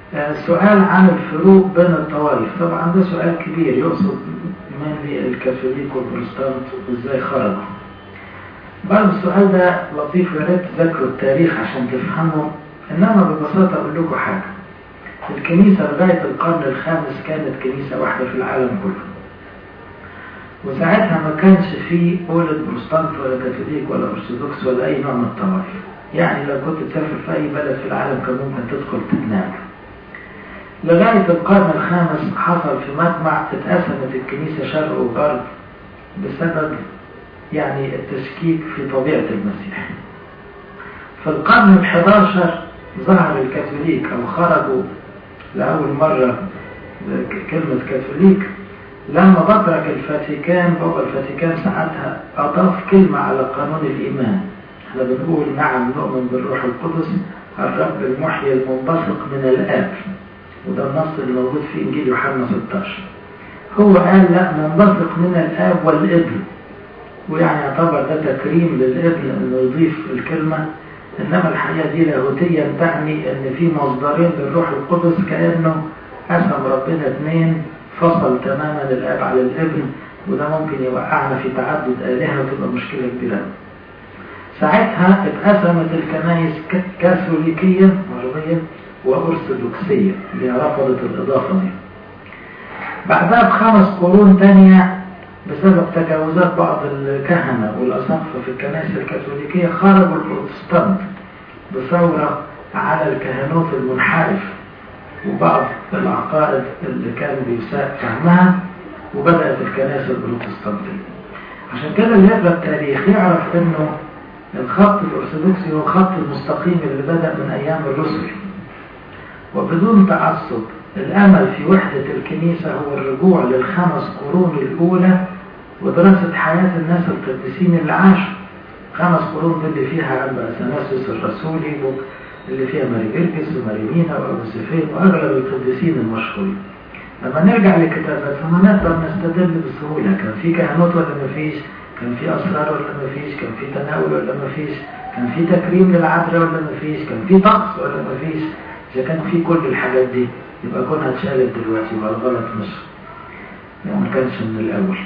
سؤال عن الفروق بين الطوائف. طبعا ده سؤال كبير يقصد من الكاثوليك والبروتستانت وازاي خرجوا. بعد السؤال ده لطيف، يا ريت تذاكروا التاريخ عشان تفهموا. انما ببساطه اقول لكم حاجه، الكنيسه لغايه القرن الخامس كانت كنيسه واحده في العالم كله، وساعتها ما كانش فيه ولا بروتستانت ولا كاثوليك ولا ارثوذكس ولا اي نوع من الطوائف. يعني لو كنت تسافر في اي بلد في العالم كان ممكن تدخل تتنام. لغاية القرن الخامس حصل في مجمع اتقسمت الكنيسة شرق وغرب بسبب يعني التشكيك في طبيعة المسيح. في القرن ال11 ظهر الكاثوليك أو خرجوا لأول مرة كلمة كاثوليك لما بطرك الفاتيكان. بابا الفاتيكان ساعتها أضاف كلمة على قانون الإيمان. احنا بنقول نعم نؤمن بالروح القدس الرب المحيي المنبثق من الآب، وده النص اللي موجود في إنجيل يوحنا 16. هو قال لا، منبثق من الآب والابن، ويعني يعتبر ده تكريم للابن انه يضيف الكلمة. انما الحقيقة دي لاهوتيا تعني ان في مصدرين للروح القدس، كأنه قسم ربنا اثنين، فصل تماما الآب على الابن، وده ممكن يوقعنا في تعدد آلهة وتبقى مشكلة كبيرة. ساعتها اتقسمت الكنائس كاثوليكية مرضية وأرثوذكسية اللي رفضت الإضافة دي. بعدها ب5 قرون تانية بسبب تجاوزات بعض الكهنة والأساقفة في الكنائس الكاثوليكية خرجوا البروتستانت بثورة على الكهنوت المنحرف وبعض العقائد اللي كان بيساء فهمها، وبدأت الكنائس البروتستانتية. عشان كده اللي يقرأ التاريخ يعرف انه الخط الأرثوذكسي هو الخط المستقيم اللي بدأ من أيام الرسل، وبدون تعصب. الأمل في وحدة الكنيسة هو الرجوع لل5 قرون الأولى ودراسة حياة الناس القديسين اللي عاشوا. 5 قرون اللي فيها أبا أثناسيوس الرسولي، اللي فيها ماري جرجس وماري مينا وأبو سفين وأغلب القديسين المشهورين. لما نرجع لكتاباتهم نقدر نستدل بسهولة كان في كهنوت ولا ما فيش، كان في أسرار ولا ما فيش، كان في تناول ولا ما فيش، كان في تكريم للعذراء ولا ما فيش، كان في طقس ولا ما فيش. إذا كان في كل الحاجات دي يبقى كونها اتشالت دلوقتي، يبقى الغلط مش ما كانش من الأول.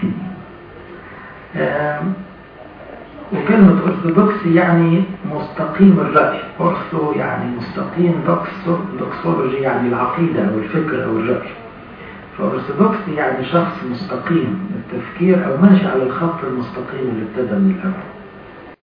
وكلمة أرثوذكسي يعني مستقيم الرأي. أرثو يعني مستقيم، دوكسولوجي يعني العقيدة أو الفكر أو الرأي. فأرثوذكسي يعني شخص مستقيم التفكير أو ماشي على الخط المستقيم اللي ابتدى من الأول.